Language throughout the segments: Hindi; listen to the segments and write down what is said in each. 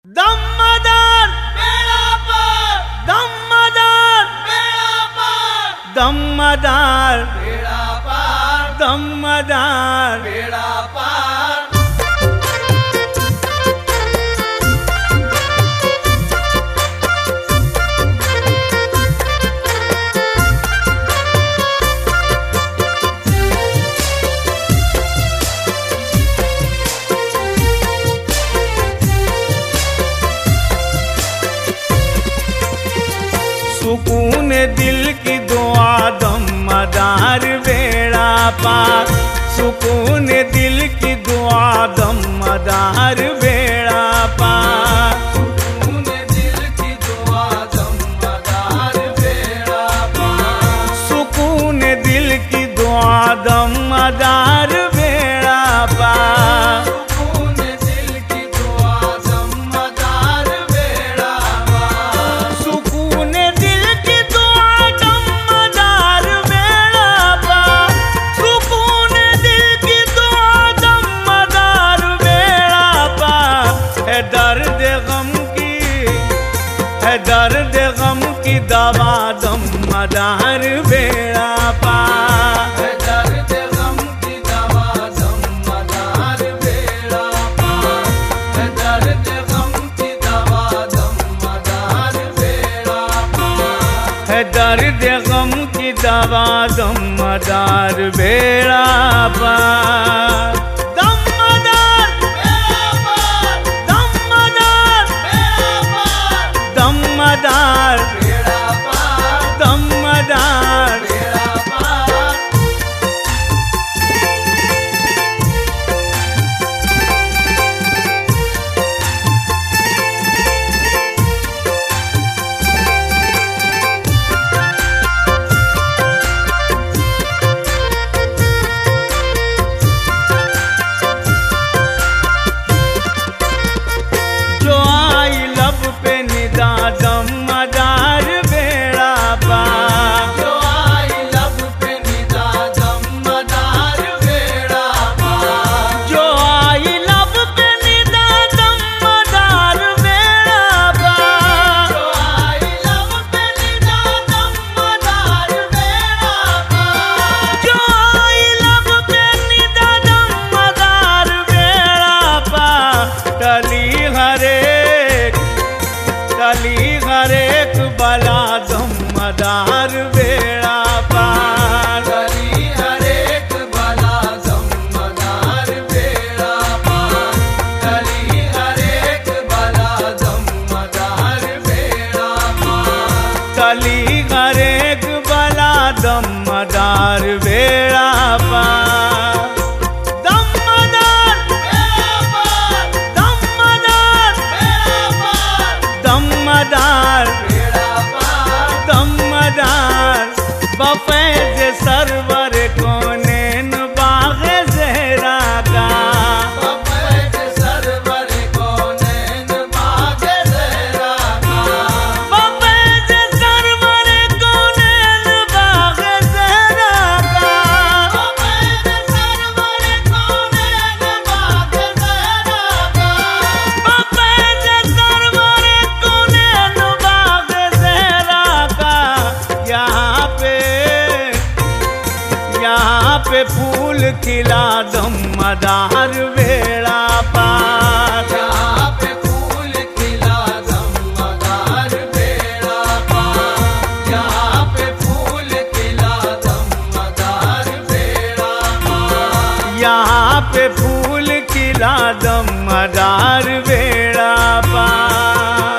दम्मदार बेड़ा पार, दम्मदार बेड़ा पार, दम्मदार बेड़ा पार, दम्मदार बेड़ा पार। सुकून दिल की दुआ दम्मदार बेड़ा पार, सुकून दिल की दुआ दम्मदार बेड़ा पार, सुकून दिल की दुआ दम्मदार बेड़ा पार, सुकून दिल की दुआ दम्मदार बेड़ा पार, सुकून दिल की दुआ दम्मदार बेड़ा पार, सुकून दर्द गम की दवा दम्मदार बेड़ा पार, दर्द गम की दवा दम्मदार बेड़ा पार, दर्द गम की दवा दम्मदार बेड़ा पार, दर्द गम की दवा दम्मदार बेड़ा पार। दम्मदार बेड़ा पार, दम्मदार बेड़ा पार। जो आई लब पे निदा दम्मदार बेड़ा पार, जो आई लब पे निदा दम्मदार बेड़ा पार, जो आई लब पे निदा दम्मदार बेड़ा पार, जो आई लब पे निदा दम्मदार बेड़ा पार, जो आई लब पे निदा दम्मदार बेड़ा पार। टली हर एक बला दम्मदार बेड़ा पार, टली हर एक बला दम्मदार बेड़ा पार, टली हर एक बला दम्मदार बेड़ा पार, टली हर एक बला दम्मदार बेड़ा पार। दम्मदार बेड़ा पार, दम्मदार बफैज़ सरवर कौनैन बाग़े ज़हरा का, बफैज़ सरवर कौनैन बाग़े ज़हरा का, बफैज़ सरवर कौनैन बाग़े ज़हरा का, बफैज़ सरवर कौनैन बाग़े ज़हरा का, बफैज़ सरवर यहाँ पे फूल खिला दम्मदार बेड़ा पार, यहाँ पे फूल खिला दम्मदार बेड़ा पार, यहाँ पे फूल खिला दम्मदार बेड़ा पार, यहाँ पे फूल खिला दम्मदार बेड़ा पार।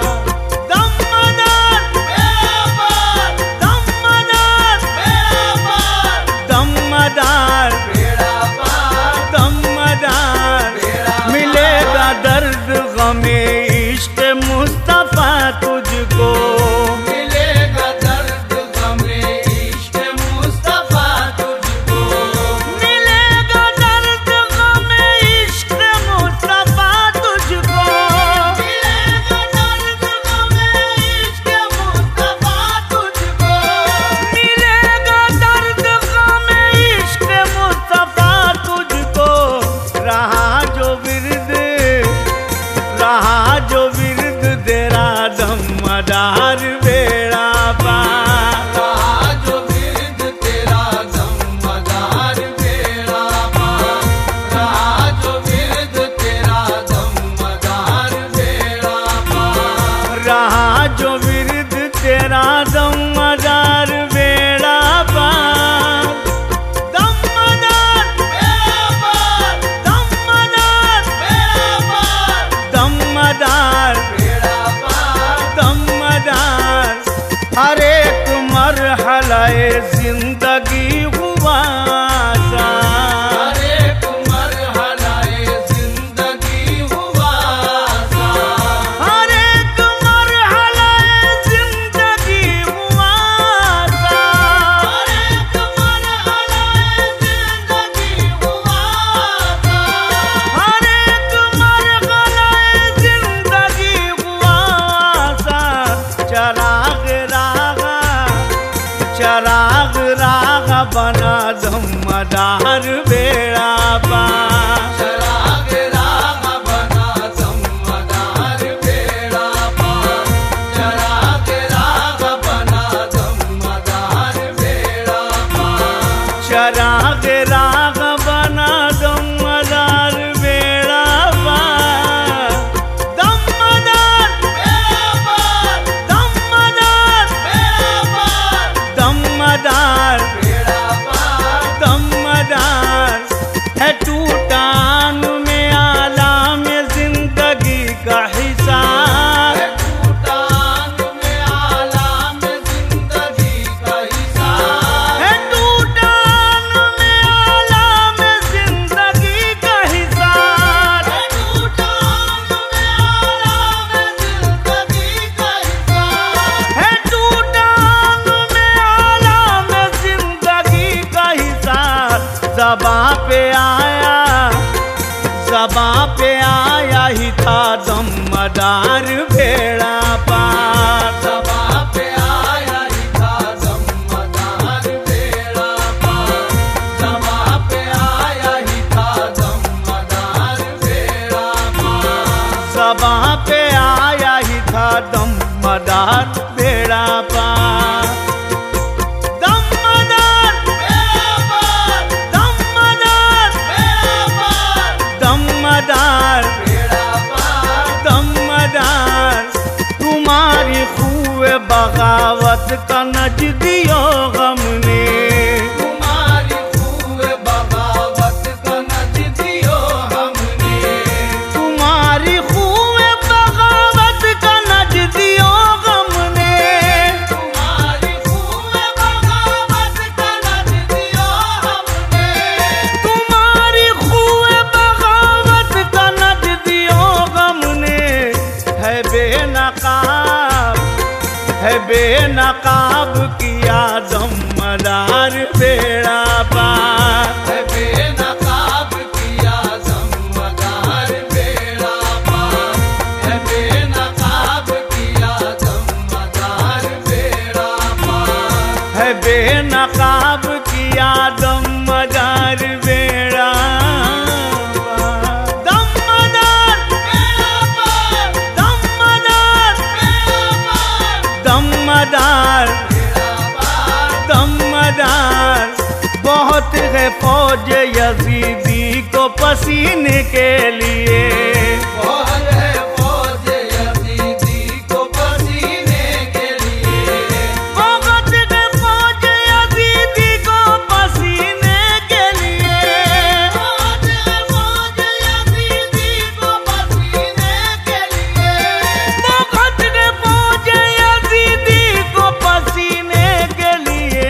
दम्मदार बेड़ा पार, दम्मदार मिलेगा दर्द गमे इश्क मुस्तफा तुझको, मिलेगा दर्द गमे इश्क मुस्तफा तुझको, मिलेगा दर्द गमे इश्क मुस्तफा तुझको, मिलेगा दर्द गमे इश्क मुस्तफा तुझको, मिलेगा दर्द गमे इश्क मुस्तफा तुझको। रहा जो विरद दमदार बेड़ा पार। रहा जो विरद तेरा दमदार बेड़ा पार। रहा जो विरद तेरा दमदार बेड़ा पार। रहा जो विरद तेरा दमदार बेड़ा पार। दमदार बेड़ा पार। दमदार बेड़ा पार। दमदार बेड़ा पार। दमदार हर एक मरहले जिंदगी हुआ आसान। हर एक मरहले जिंदगी हुआ आसान। हर एक मरहले जिंदगी हुआ आसान। हर एक मरहले जिंदगी हुआ आसान। हर एक मरहले जिंदगी हुआ आसान। चराग रागा बना दमदार बेड़ा पार। चराग राग बना दमदार बेड़ा पार। चराग राग बना दमदार बेड़ा पार। चराग राग बना दमदार बेड़ा पार। दमदार बेड़ा पार। दमदार बेड़ा पार। दमदार बेड़ा पार। दमदार है टूटान में आलाम जिंदगी का हिसाब। है टूटान में आलाम जिंदगी का हिसाब। है टूटान में आलाम जिंदगी का हिसाब। है टूटान में आलाम जिंदगी का हिसाब। है टूटान में आलाम जिंदगी का हिसाब। ज़बां पे आया ही था दमदार बेड़ा पार। ज़बां पे आया ही था दमदार बेड़ा पार। ज़बां पे आया ही था दमदार बेड़ा पार। ज़बां पे आया ही था दमदार बेड़ा पार। दमदार बेड़ा पार। दमदार बेड़ा पार। दमदार बेड़ा पार। दमदार तुम्हारी खूब बगावत का नज दियो गम ने। तुम्हारी खूब बगावत का नज दियो हमने। तुम्हारी खूब बगावत का नज दियो गम ने। तुम्हारी खूब बगावत का नज दियो हमने। तुम्हारी खूब बगावत का नज दियो गम ने। है बेनकाब किया दमदार बेड़ा पार। है बेनकाब किया दमदार बेड़ा पार। है बेनकाब किया दमदार बेड़ा पार। है बेनकाब किया दमदार बेड़ा पार। दमदार बेड़ा पार। दमदार बेड़ा पार। दमदार बेड़ा पार। दमदार बहुत है फौज यजीदी को पसीने के लिए। बहुत है फौज यजीदी को पसीने के लिए। बहुत है फौज यजीदी को पसीने के लिए। बहुत है फौज यजीदी को पसीने के लिए। बहुत है फौज यजीदी को पसीने के लिए।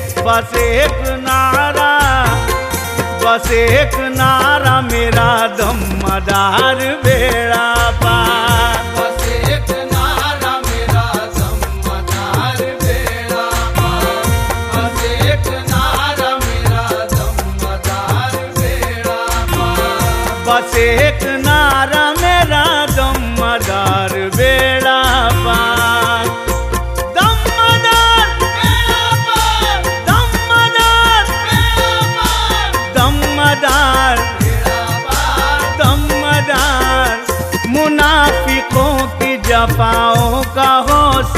बस एक नारा मेरा दमदार बेड़ा पार। बस एक नारा मेरा दमदार बेड़ा पार। बस एक नारा मेरा दमदार बेड़ा पार। बस एक नारा मेरा दमदार बेड़ा पार। दमदार बेड़ा पार। दमदार बेड़ा पार। दमदार बेड़ा पार। दमदार मुनाफिकों की जफाओं का हो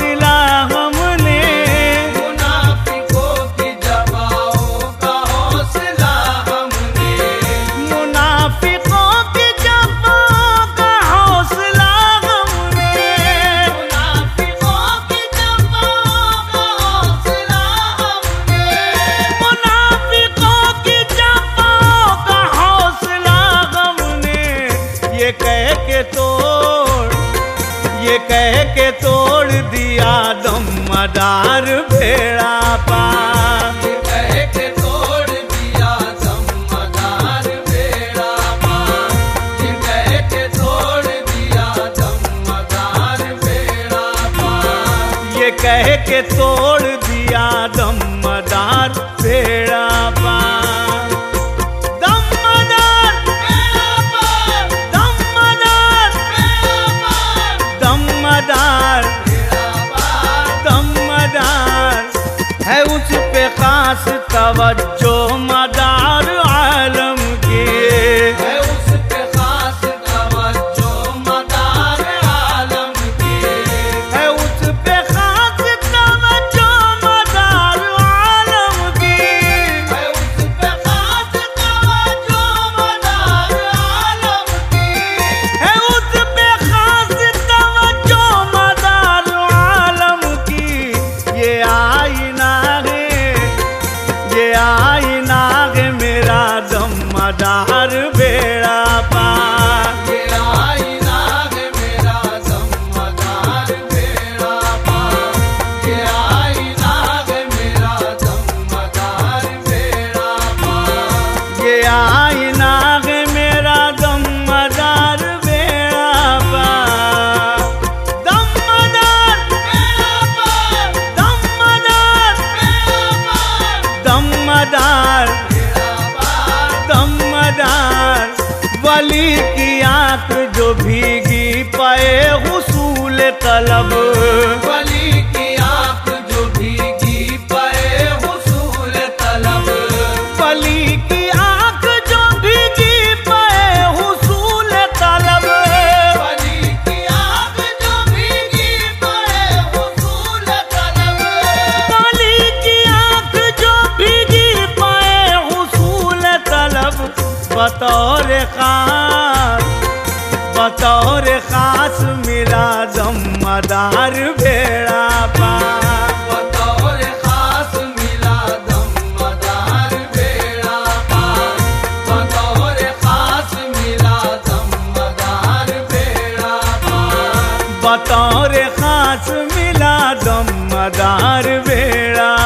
ये कह के तोड़ दिया दमदार भेड़ा पार। ये कह के तोड़ दिया दमदार भेड़ा पार। ये कह के तोड़ दिया दमदार भेड़ा पार। ये कह के तोड़ दिया दमदार भेड़ा पार। दमदार भेड़ा पार। दमदार भेड़ा पार। दमदार भेड़ा पार। दमदार है उस पे खास तवज्जो मदार आलम की। है उस पे खास तवज्जो मदार आलम की। है उस पे खास तवज्जो मदार आलम की। है उस पे खास तवज्जो मदार आलम की। है उस पे खास तवज्जो मदार आलम की। ये आईना है मेरा दमदार भेड़ा पार। ये आईना है मेरा दमदार भेड़ा पार। ये आईना है मेरा दमदार भेड़ा पार। ये आईना है मेरा दमदार भेड़ा पार। दमदार भेड़ा पार। दमदार भेड़ा पार। दमदार भेड़ा पार। दमदार वली की आंख जो भीगी पाए हुसूल तलब। वली की आंख जो भीगी पाए हुसूल तलब। वली की आंख जो भीगी पाए हुसूल तलब। वली की आंख जो भीगी पाए हुसूल तलब। वली की आंख जो भीगी पाए हुसूल तलब। बतौर खास मिला दमदार भेड़ा पार। बतौर खास मिला दमदार भेड़ा पार। बतौर खास मिला दमदार भेड़ा पार। बतौर खास मिला दमदार भेड़ा